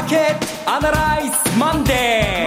ーケットアナライズマンデ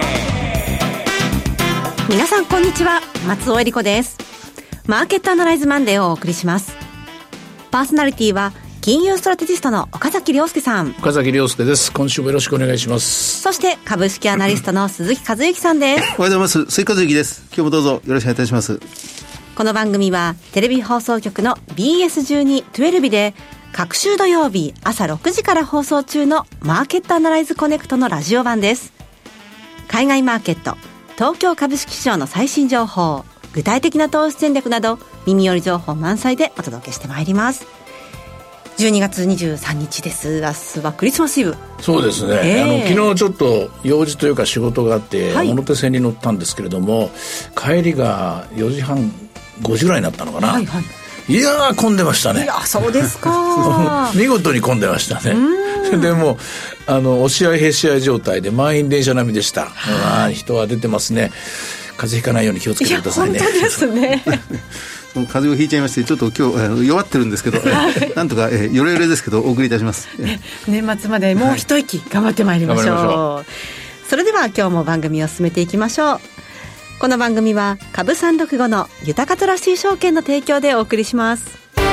ー。皆さんこんにちは、松尾恵理子です。マーケットアナライズマンデーをお送りします。パーソナリティは金融ストラテジストの岡崎亮介さん。 岡崎亮介です。今週もよろしくお願いします。 そして株式アナリストの鈴木和之さんです。 おはようございます。鈴木和之です。今日もどうぞよろしくお願いいたします。 この番組はテレビ放送局の BS12-12 で各週土曜日朝6時から放送中のマーケットアナライズコネクトのラジオ版です。海外マーケット、東京株式市場の最新情報、具体的な投資戦略など耳寄り情報満載でお届けしてまいります。12月23日です。明日はクリスマスイブ。 そうですね、昨日ちょっと用事というか仕事があって、はい、表線に乗ったんですけれども、帰りが4時半5時ぐらいになったのかな、はいはい、いやー混んでましたね。 いやそうですか見事に混んでましたね。でも押し合いへし合い状態で満員電車並みでした、はい、人は出てますね。風邪ひかないように気をつけてくださいね。 いや本当ですね風邪をひいちゃいまして、ちょっと今日弱ってるんですけど、なんとかヨレヨレですけどお送りいたします。 年末までもう一息頑張ってまいりましょう。それでは今日も番組を進めていきましょう。この番組は株365の豊かトラスティ証券の提供でお送りします。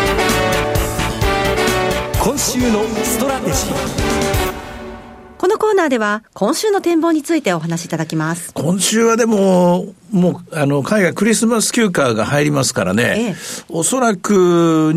今週のストラテジー。 このコーナーでは今週の展望についてお話しいただきます。 今週はでも海外クリスマス休暇が入りますからね、おそらく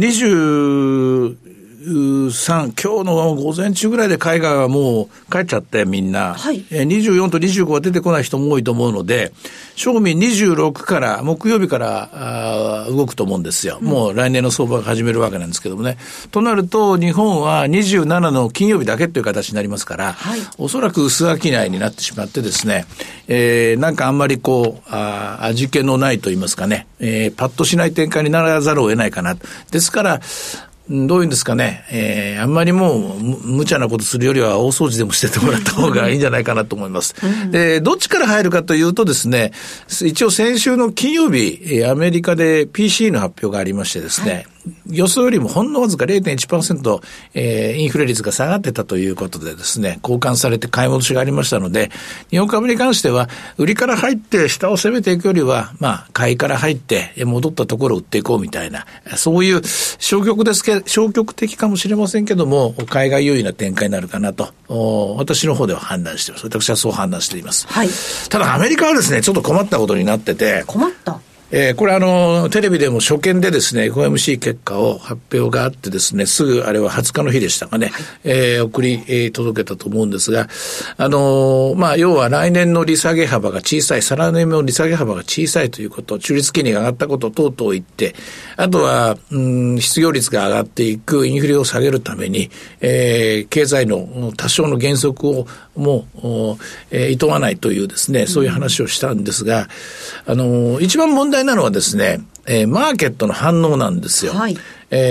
23今日の午前中ぐらいで海外はもう帰っちゃってみんな、はい、24と25は出てこない人も多いと思うので、正味26から木曜日から動くと思うんですよ、もう来年の相場が始めるわけなんですけどもね。となると日本は27の金曜日だけという形になりますから、はい、おそらく薄商いになってしまってですね、なんかあんまり味気のないと言いますかね、パッとしない展開にならざるを得ないかな。ですからどういうんですかね、あんまりもう無茶なことするよりは大掃除でもしててもらった方がいいんじゃないかなと思います。で、どっちから入るかというとですね、一応先週の金曜日、アメリカで PC の発表がありましてですね、はい、予想よりもほんのわずか 0.1%、インフレ率が下がってたということでですね、交換されて買い戻しがありましたので、日本株に関しては売りから入って下を攻めていくよりは、買いから入って戻ったところを売っていこうみたいな、そういう消極的かもしれませんけども、海外優位な展開になるかなと、私の方では判断しています。私はそう判断しています。はい、ただアメリカはですね、ちょっと困ったことになってて。 困ったこれテレビでも初見でですね、FOMC 結果を発表があってですね、すぐあれは20日の日でしたかね、はい、送り、届けたと思うんですが、要は来年の利下げ幅が小さい、再来年の利下げ幅が小さいということ、中立金利が上がったこと等々言って、あとは、失業率が上がっていく、インフレを下げるために、経済の多少の減速をもう、厭わないというですね、そういう話をしたんですが、一番問題なのはですね、マーケットの反応なんですよ。はい、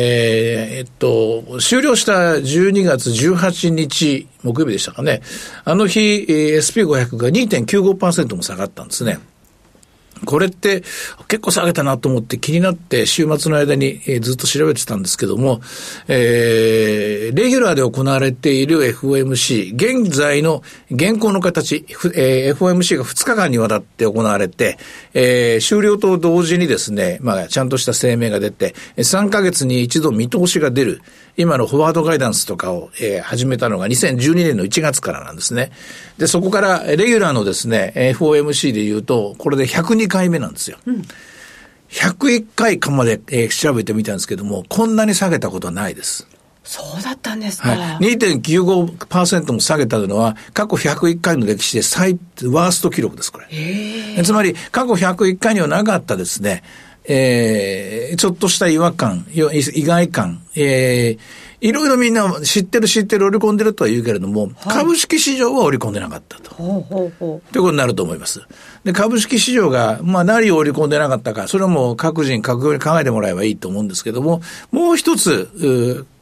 終了した12月18日木曜日でしたかね。あの日、SP500 が 2.95% も下がったんですね。これって結構下げたなと思って気になって週末の間にずっと調べてたんですけども、レギュラーで行われている FOMC、現在の現行の形、FOMC が2日間にわたって行われて、終了と同時にですね、ちゃんとした声明が出て、3ヶ月に一度見通しが出る、今のフォワードガイダンスとかを、始めたのが2012年の1月からなんですね。で、そこからレギュラーのですね、FOMC で言うと、これで102回目なんですよ。101回かまで、調べてみたんですけども、こんなに下げたことはないです。 そうだったんですか。 はい、2.95% も下げたのは過去101回の歴史でワースト記録です、これ。つまり過去101回にはなかったですね、ちょっとした違和感、意外感、いろいろみんな知ってる織り込んでるとは言うけれども、はい、株式市場は織り込んでなかったと。ということになると思います。で、株式市場が、何を織り込んでなかったか、それはもう各人各業に考えてもらえばいいと思うんですけども、もう一つ、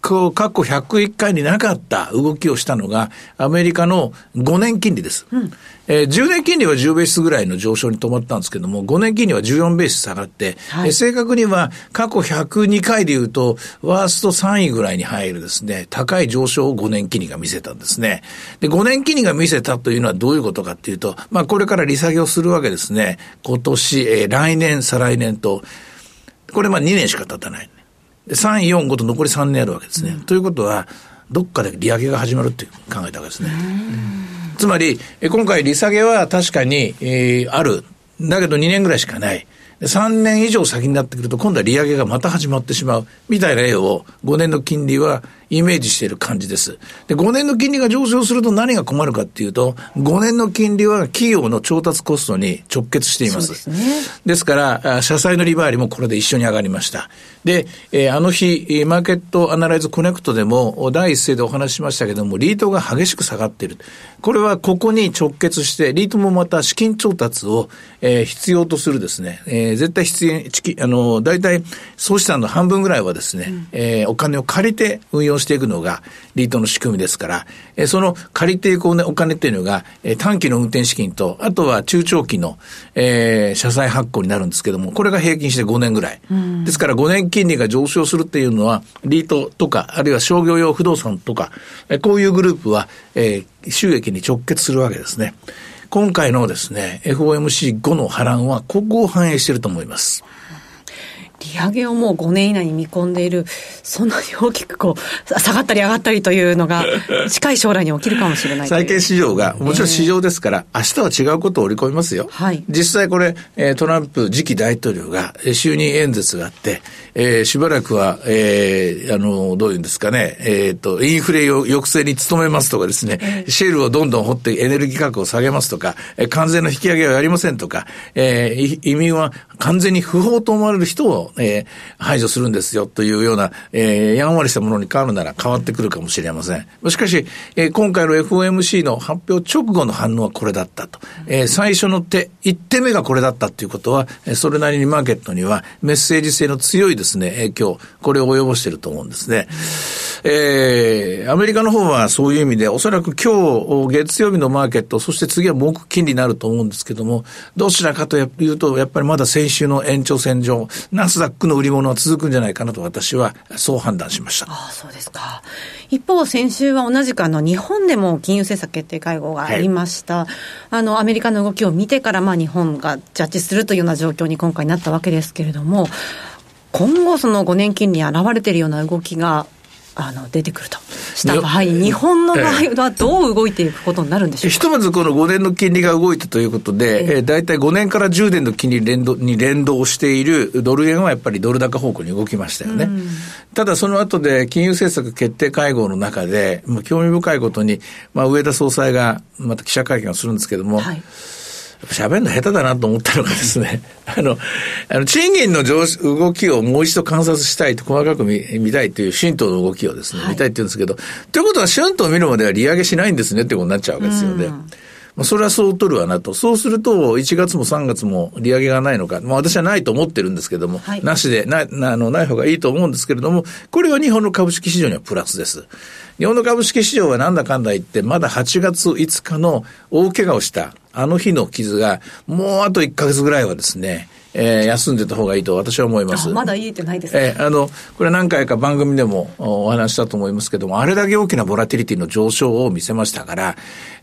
過去101回になかった動きをしたのがアメリカの5年金利です。10年金利は10ベースぐらいの上昇に止まったんですけども、5年金利は14ベース下がって、正確には過去102回でいうと、ワースト3位ぐらいに入るですね、高い上昇を5年金利が見せたんですね。で、5年金利が見せたというのはどういうことかっていうと、これから利下げをするわけですね。今年、来年、再来年と、これ2年しか経たない。3、4、5と残り3年あるわけですね。ということは、どっかで利上げが始まるって考えたわけですね。つまり、今回利下げは確かに、ある。だけど2年ぐらいしかない。3年以上先になってくると今度は利上げがまた始まってしまうみたいな絵を5年の金利はイメージしている感じです。で、5年の金利が上昇すると何が困るかっていうと、5年の金利は企業の調達コストに直結しています。そうですね。ですから、社債の利回りもこれで一緒に上がりました。で、あの日、マーケットアナライズコネクトでも第一声でお話ししましたけども、リートが激しく下がっている。これはここに直結して、リートもまた資金調達を、必要とするですね、絶対だいたい総資産の半分ぐらいはですね、お金を借りて運用していくのがリートの仕組みですから、その借りていくお金っていうのが、短期の運転資金と、あとは中長期の、社債発行になるんですけども、これが平均して5年ぐらい。ですから5年金利が上昇するっていうのは、リートとか、あるいは商業用不動産とか、こういうグループは、収益に直結するわけですね。今回のですね、FOMC5 の波乱はここを反映していると思います。 利上げをもう5年以内に見込んでいる、そんなに大きく下がったり上がったりというのが近い将来に起きるかもしれない。 債券市場が、もちろん市場ですから、明日は違うことを織り込みますよ。はい、実際これ、トランプ次期大統領が就任演説があって、しばらくは、どういうんですかね、インフレ抑制に努めますとかですね、シェールをどんどん掘ってエネルギー価格を下げますとか、関税の引き上げはやりませんとか、移民は完全に不法と思われる人を排除するんですよというような、やんわりしたものに変わるなら変わってくるかもしれません。しかし、今回の FOMC の発表直後の反応はこれだったと。最初の1手目がこれだったということは、それなりにマーケットにはメッセージ性の強いですね、影響、これを及ぼしていると思うんですね。アメリカの方はそういう意味で、おそらく今日月曜日のマーケット、そして次は木金利になると思うんですけども、どちらかというとやっぱりまだ先週の延長線上、ナスダックの売り物は続くんじゃないかなと私はそう判断しました。 そうですか。一方、先週は同じく日本でも金融政策決定会合がありました。アメリカの動きを見てから日本がジャッジするというような状況に今回なったわけですけれども、今後その5年金利に現れているような動きが出てくるとした場合、日本の場合はどう動いていくことになるんでしょうか。 ひとまずこの5年の金利が動いたということで、だいたい5年から10年の金利に連動しているドル円はやっぱりドル高方向に動きましたよね。ただその後で金融政策決定会合の中で、興味深いことに、植田総裁がまた記者会見をするんですけども、喋るの下手だなと思ったのがですね、賃金の動きをもう一度観察したいと、細かく見たいという春闘の動きをですね、見たいって言うんですけど、ということは春闘を見るまでは利上げしないんですねってことになっちゃうわけですよね。それはそう取るわなと。そうすると、1月も3月も利上げがないのか。私はないと思ってるんですけども、なしで、ない方がいいと思うんですけれども、これは日本の株式市場にはプラスです。日本の株式市場はなんだかんだ言って、まだ8月5日の大怪我をしたあの日の傷が、もうあと1ヶ月ぐらいはですね、休んでた方がいいと私は思います。 まだ言えてないですね。 これ何回か番組でもお話したと思いますけども、あれだけ大きなボラティリティの上昇を見せましたから、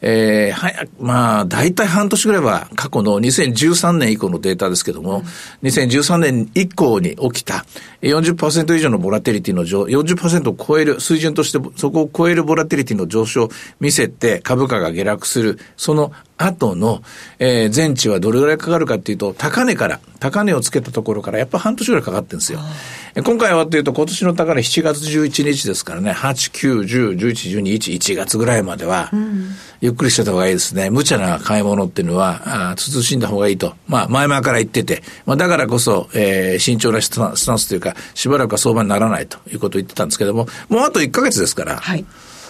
大体半年ぐらいは過去の2013年以降のデータですけども、2013年以降に起きた 40% 以上のボラティリティの40% を超える水準としてそこを超えるボラティリティの上昇を見せて株価が下落する、その後の、前値はどれぐらいかかるかっていうと、高値をつけたところからやっぱ半年ぐらいかかってるんですよ。今回はというと、今年の高値7月11日ですからね、8、9、10、11、12、1月ぐらいまでは、ゆっくりしてた方がいいですね。無茶な買い物っていうのは、慎んだ方がいいと。前々から言ってて、だからこそ、慎重なスタンスというか、しばらくは相場にならないということを言ってたんですけども、もうあと1ヶ月ですから、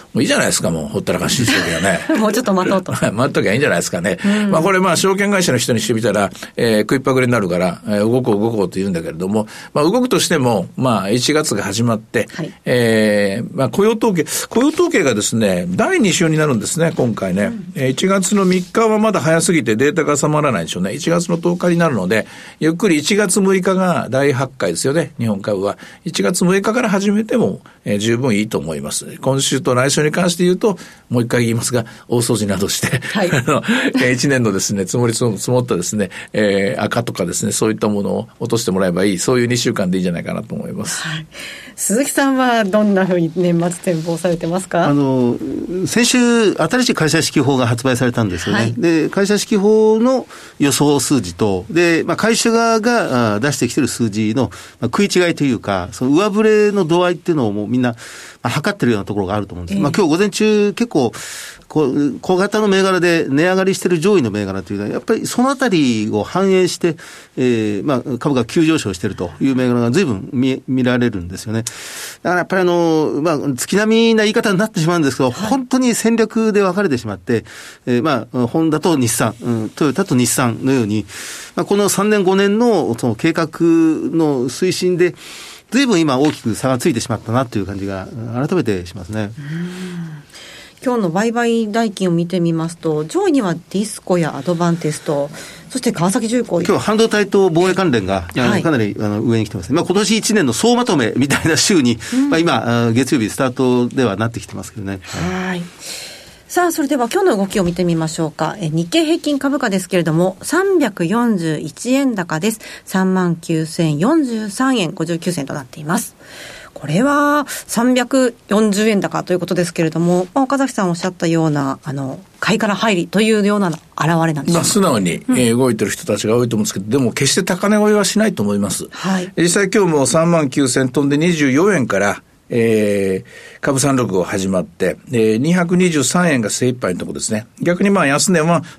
もういいじゃないですか、もうほったらかしにしときゃね。 もうちょっと待とうと。 待っときゃいいんじゃないですかね。これ証券会社の人にしてみたら、食いっぱぐれになるから、動こうと言うんだけれども、動くとしても、1月が始まって、はい、雇用統計がですね、第2週になるんですね、今回ね。1月の3日はまだ早すぎてデータが収まらないでしょうね。1月の10日になるので、ゆっくり1月6日が第8回ですよね、日本株は。1月6日から始めても、十分いいと思います。今週と来週に関して言うと、もう一回言いますが、大掃除などして、はい、1年のですね、積もったですね、赤とかですね、そういったものを落としてもらえばいい、そういう2週間でいいんじゃないかなと思います。はい、 鈴木さんはどんなふうに年末展望されてますか？ 先週、新しい会社指揮法が発売されたんですよね。はい、で、会社指揮法の予想数字と、で、会社側が出してきている数字の食い違いというか、その上振れの度合いっていうのをもうみんな、測ってるようなところがあると思うんです。今日午前中結構小型の銘柄で値上がりしている上位の銘柄というのはやっぱりそのあたりを反映して、株が急上昇しているという銘柄が随分見られるんですよね。だからやっぱり月並みな言い方になってしまうんですけど、はい、本当に戦略で分かれてしまって、ホンダと日産、トヨタと日産のように、この3年5年のその計画の推進でずいぶん今大きく差がついてしまったなという感じが改めてしますね。 今日の売買代金を見てみますと、上位にはディスコやアドバンテスト、そして川崎重工、 今日半導体と防衛関連が、はい、かなり上に来てますね。今年1年の総まとめみたいな週に、今月曜日スタートではなってきてますけどね。 はい。さあ、それでは今日の動きを見てみましょうか。日経平均株価ですけれども、341円高です。39,043円59銭となっています。これは340円高ということですけれども、岡崎さんおっしゃったような買いから入りというような現れなんでしょうか。 素直に、動いてる人たちが多いと思うんですけど、でも決して高値追いはしないと思います。はい、実際今日も39,000飛んで24円から株365始まって、223円が精一杯のところですね。逆に安値は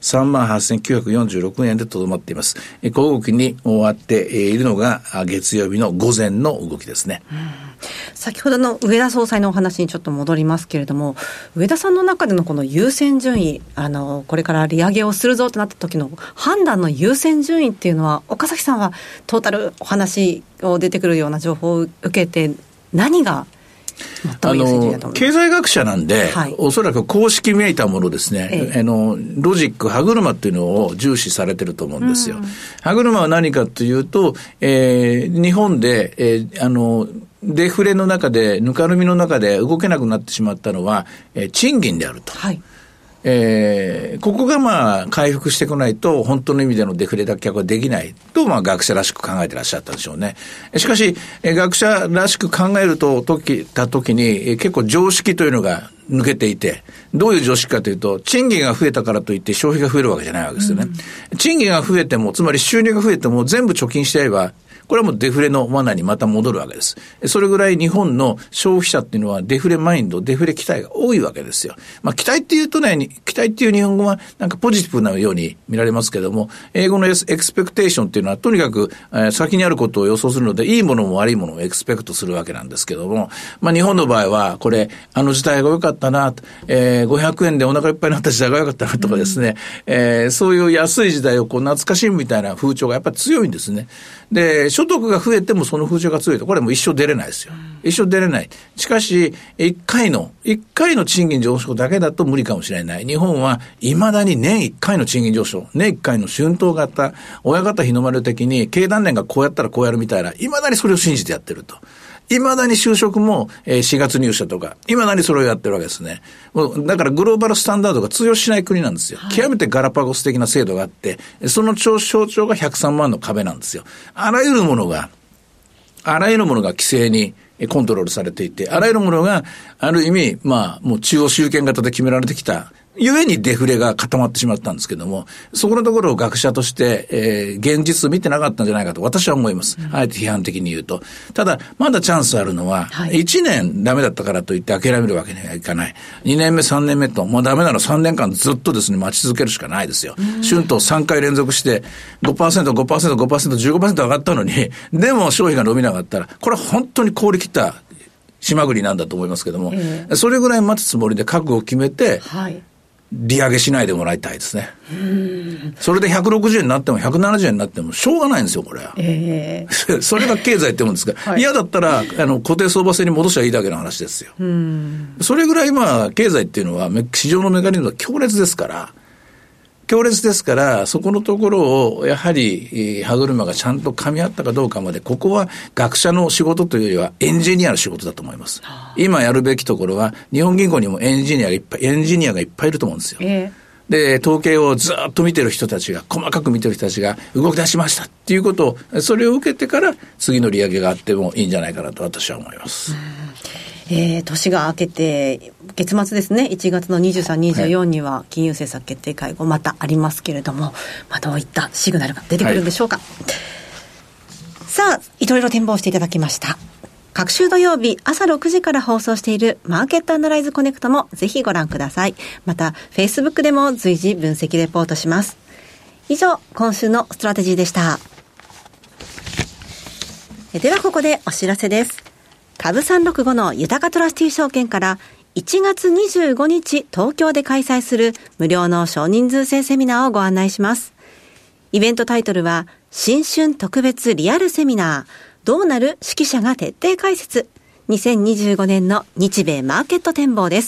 38,946 円でとどまっています。小動きに終わっているのが月曜日の午前の動きですね。 先ほどの上田総裁のお話にちょっと戻りますけれども、上田さんの中でのこの優先順位、これから利上げをするぞとなった時の判断の優先順位っていうのは、岡崎さんはトータルお話を出てくるような情報を受けて何が経済学者なんで、はい、おそらく公式めいたものですね、ロジック、歯車っていうのを重視されてると思うんですよ。歯車は何かというと、日本で、デフレの中で、ぬかるみの中で動けなくなってしまったのは、賃金であると。はい、ここが回復してこないと本当の意味でのデフレ脱却はできないと学者らしく考えてらっしゃったんでしょうね。しかし学者らしく考えるとた時に結構常識というのが抜けていて、どういう常識かというと、賃金が増えたからといって消費が増えるわけじゃないわけですよね。賃金が増えても、つまり収入が増えても全部貯金しちゃえば、これはもうデフレの罠にまた戻るわけです。それぐらい日本の消費者っていうのはデフレマインド、デフレ期待が多いわけですよ。期待っていうとね、期待っていう日本語はなんかポジティブなように見られますけども、英語のエクスペクテーションっていうのはとにかく先にあることを予想するので、いいものも悪いものをエクスペクトするわけなんですけども、日本の場合はこれ時代が良かったな、500円でお腹いっぱいになった時代が良かったなとかですね、そういう安い時代を懐かしむみたいな風潮がやっぱり強いんですね。で、所得が増えてもその風潮が強いと、これはもう一生出れないですよ。一生出れない。しかし、一回の賃金上昇だけだと無理かもしれない。日本は未だに年1回の賃金上昇、年1回の春闘型、親方日の丸的に経団連がこうやったらこうやるみたいな、未だにそれを信じてやってると。未だに就職も4月入社とか、未だにそれをやってるわけですね。だからグローバルスタンダードが通用しない国なんですよ。はい、極めてガラパゴス的な制度があって、その象徴が103万の壁なんですよ。あらゆるものが規制にコントロールされていて、あらゆるものがある意味、もう中央集権型で決められてきた。ゆえにデフレが固まってしまったんですけども、そこのところを学者として、現実見てなかったんじゃないかと私は思います。あえて批判的に言うと。ただ、まだチャンスあるのは、1年ダメだったからといって諦めるわけにはいかない。2年目、3年目と、ダメなら3年間ずっとですね、待ち続けるしかないですよ。春闘3回連続して、5%、5%、5%、15% 上がったのに、でも消費が伸びなかったら、これは本当に凍り切った島国なんだと思いますけども、それぐらい待つつもりで覚悟を決めて、利上げしないでもらいたいですね。それで160円になっても170円になってもしょうがないんですよ、これは。それが経済ってもんですから、嫌だったら固定相場制に戻しゃいいだけの話ですよ。それぐらい経済っていうのは市場のメカニズムが強烈ですから、そこのところをやはり歯車がちゃんと噛み合ったかどうかまで、ここは学者の仕事というよりはエンジニアの仕事だと思います。今やるべきところは、日本銀行にもエンジニアがいっぱいいると思うんですよ。で、統計をずっと見てる人たちが、細かく見てる人たちが動き出しましたっていうことを、それを受けてから次の利上げがあってもいいんじゃないかなと私は思います。 年が明けて月末ですね、1月の23、24には金融政策決定会合またありますけれども、どういったシグナルが出てくるんでしょうか。さあ、いろいろ展望していただきました。各週土曜日朝6時から放送しているマーケットアナライズコネクトもぜひご覧ください。また Facebook でも随時分析レポートします。以上、今週のストラテジーでした。ではここでお知らせです。株365の豊かトラスティー証券から1月25日東京で開催する無料の少人数制セミナーをご案内します。イベントタイトルは新春特別リアルセミナー、どうなる指揮者が徹底解説、2025年の日米マーケット展望です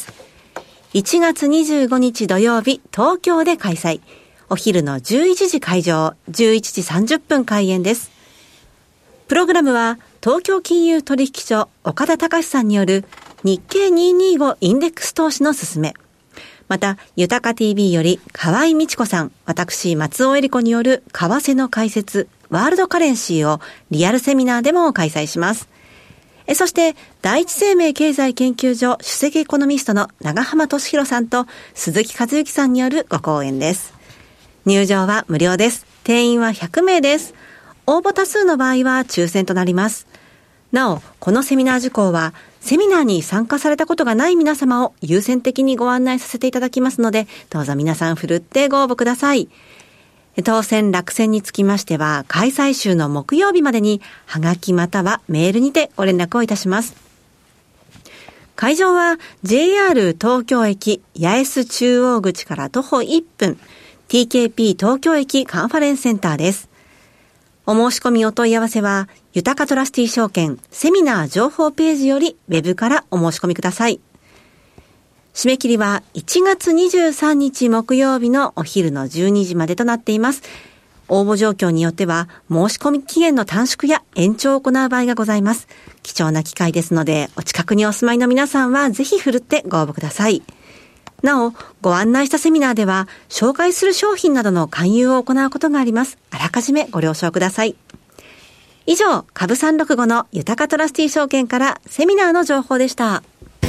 。1月25日土曜日東京で開催、お昼の11時会場、11時30分開演です。プログラムは東京金融取引所岡田隆さんによる日経225インデックス投資のすすめ。また、豊か TV より河合美智子さん、私松尾恵里子による為替の解説、ワールドカレンシーをリアルセミナーでも開催します。そして、第一生命経済研究所首席エコノミストの長浜俊弘さんと鈴木和之さんによるご講演です。入場は無料です。定員は100名です。応募多数の場合は抽選となります。なお、このセミナー事項は、セミナーに参加されたことがない皆様を優先的にご案内させていただきますので、どうぞ皆さんふるってご応募ください。当選落選につきましては、開催週の木曜日までに、はがきまたはメールにてご連絡をいたします。会場は JR 東京駅八重洲中央口から徒歩1分、TKP 東京駅カンファレンスセンターです。お申し込みお問い合わせは、豊かトラスティ証券セミナー情報ページよりウェブからお申し込みください。締め切りは1月23日木曜日のお昼の12時までとなっています。応募状況によっては申し込み期限の短縮や延長を行う場合がございます。貴重な機会ですので、お近くにお住まいの皆さんはぜひふるってご応募ください。なお、ご案内したセミナーでは、紹介する商品などの勧誘を行うことがあります。あらかじめご了承ください。以上、株365の豊かトラスティ証券からセミナーの情報でした。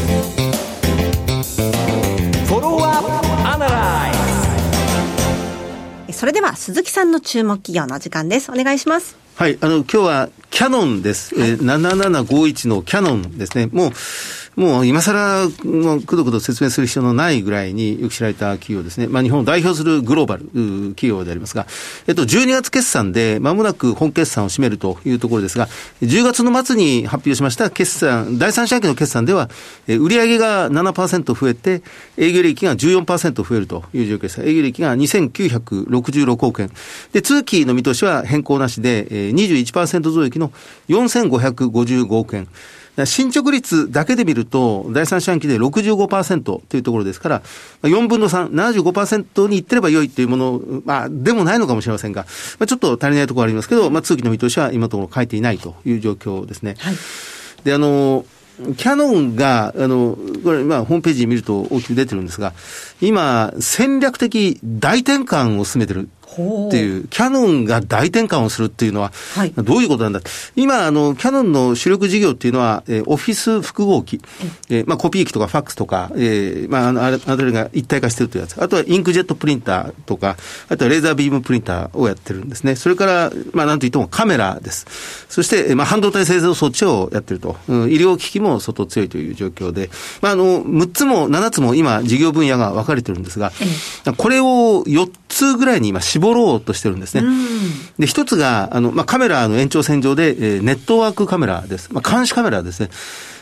それでは鈴木さんの注目企業のお時間です。お願いします。 はい、今日はキヤノンです。7751のキヤノンですね。もう今更くどくど説明する必要のないぐらいによく知られた企業ですね。日本を代表するグローバル企業でありますが、12月決算で間もなく本決算を占めるというところですが、10月の末に発表しました決算、第3四半期の決算では、売上が 7% 増えて、営業利益が 14% 増えるという状況です。営業利益が2966億円。で、通期の見通しは変更なしで、21% 増益の4555億円。進捗率だけで見ると、第3四半期で 65% というところですから、4分の3、75% にいってれば良いというもの、でもないのかもしれませんが、ちょっと足りないところありますけど、通期の見通しは今のところ変えていないという状況ですね。はい。で、キヤノンが、これ、ホームページ見ると大きく出てるんですが、今、戦略的大転換を進めてる。っていう、キヤノンが大転換をするっていうのは、どういうことなんだ。今、キヤノンの主力事業っていうのは、オフィス複合機、コピー機とかファックスとか、あれが一体化してるというやつ。あとはインクジェットプリンターとか、あとはレーザービームプリンターをやってるんですね。それから、なんといってもカメラです。そして、半導体製造装置をやってると。医療機器も相当強いという状況で、6つも7つも今、事業分野が分かれてるんですが、これを4つぐらいに今、絞ろうとしてるんですね。で、一つが、カメラの延長線上で、ネットワークカメラです。監視カメラですね。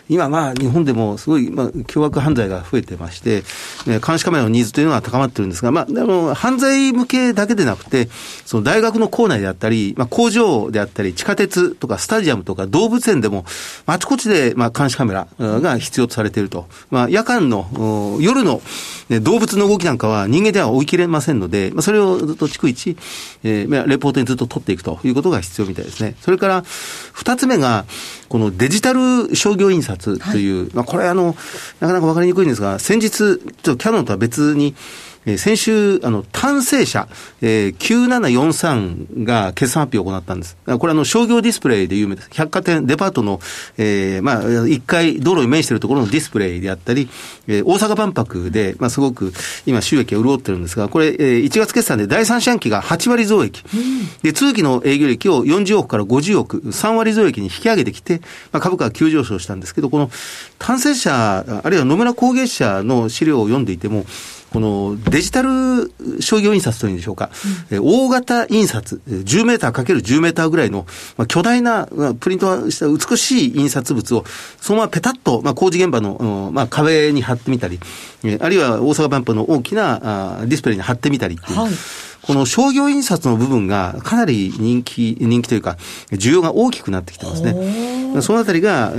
今日本でもすごい凶悪犯罪が増えてまして、監視カメラのニーズというのは高まってるんですが、犯罪向けだけでなくて、その大学の構内であったり、工場であったり、地下鉄とかスタジアムとか動物園でも、あちこちで監視カメラが必要とされていると。夜間の、夜の動物の動きなんかは人間では追い切れませんので、それをずっと逐一、レポートにずっと取っていくということが必要みたいですね。それから二つ目がこのデジタル商業印刷という、これなかなか分かりにくいんですが、先日ちょっとキヤノンとは別に先週、単成社、9743が決算発表を行ったんです。これ商業ディスプレイで有名です。百貨店、デパートの、1階道路に面しているところのディスプレイであったり、大阪万博で、すごく今収益が潤ってるんですが、これ、1月決算で第3四半期が8割増益。で、通期の営業益を40億から50億、3割増益に引き上げてきて、株価が急上昇したんですけど、この単成社、あるいは野村工芸社の資料を読んでいても、このデジタル商業印刷というんでしょうか、大型印刷、10メーター ×10 メーターぐらいの、巨大なプリントした美しい印刷物をそのままペタッと、工事現場の、壁に貼ってみたり、あるいは大阪万博の大きなディスプレイに貼ってみたりっていう、この商業印刷の部分がかなり人気というか需要が大きくなってきてますね。そのあたりが、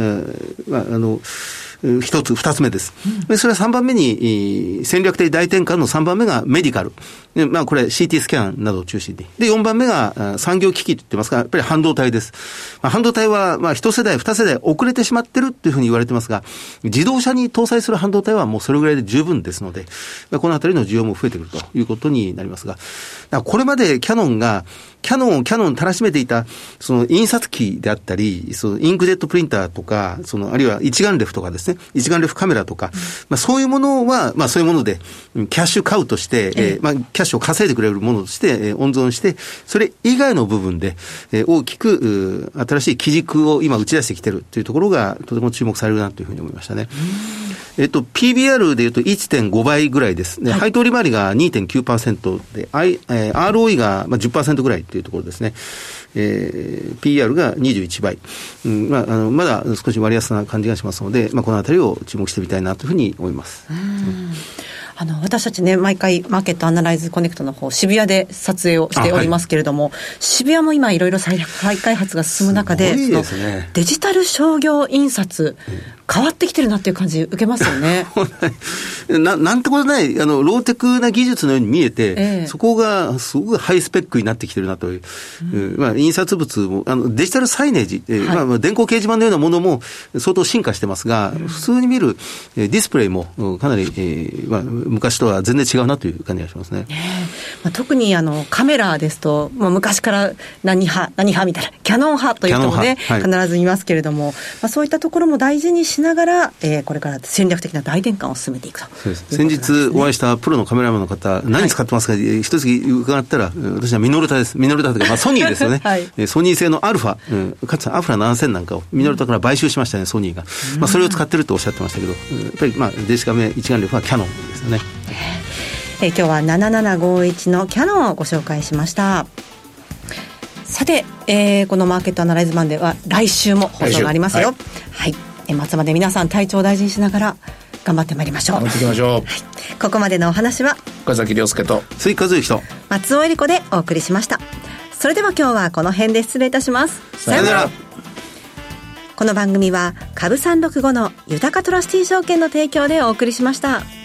二つ目です。で、それは3番目に、戦略的大転換の3番目がメディカル。で、これ CT スキャンなどを中心に。で、4番目が産業機器と言ってますが、やっぱり半導体です。半導体は、一世代、二世代遅れてしまってるっていうふうに言われてますが、自動車に搭載する半導体はもうそれぐらいで十分ですので、このあたりの需要も増えてくるということになりますが、これまでキヤノンをたらしめていた、その印刷機であったり、そのインクジェットプリンターとか、あるいは一眼レフとかですね、一眼レフカメラとか、そういうものは、そういうもので、キャッシュカウとして、キャッシュを稼いでくれるものとして、温存して、それ以外の部分で、大きく、新しい基軸を今打ち出してきているというところが、とても注目されるなというふうに思いましたね。PBR でいうと 1.5 倍ぐらいです。で、配当利回りが 2.9% で、ROE が 10% ぐらいというところですね。PR が21倍。まだ少し割安な感じがしますので、このあたりを注目してみたいなというふうに思います。 私たちね、毎回マーケットアナライズコネクトの方、渋谷で撮影をしておりますけれども、渋谷も今いろいろ再開発が進む中で、そのデジタル商業印刷、変わってきてるなっていう感じ受けますよね。 なんてことない、ローテクな技術のように見えて、そこがすごくハイスペックになってきてるなという。印刷物も、デジタルサイネージ、電光掲示板のようなものも相当進化してますが、普通に見るディスプレイもかなり、昔とは全然違うなという感じがしますね。 特にカメラですと、昔から何派みたいな、キヤノン派という人もね、必ずいますけれども、そういったところも大事にしながら、これから戦略的な大転換を進めていくと。 先日お会いしたプロのカメラマンの方、何使ってますか、一つ伺ったら、私はミノルタです。ミノルタというか、ソニーですよね。ソニー製のアルファ、かつアフラ7000なんかをミノルタから買収しましたね、ソニーが。それを使ってるとおっしゃってましたけど、やっぱり電子カメ一眼レフはキヤノンですよね。 今日は7751のキヤノンをご紹介しました。さて、このマーケットアナライズマンデーは来週も放送がありますよ。はい。末まで皆さん体調を大事にしながら頑張ってまいりましょう。 頑張っていきましょう。はい、 ここまでのお話は岡崎亮介と鈴木和之と松尾恵理子でお送りしました。それでは今日はこの辺で失礼いたします。 さよなら。 この番組は株365の豊かトラスティ証券の提供でお送りしました。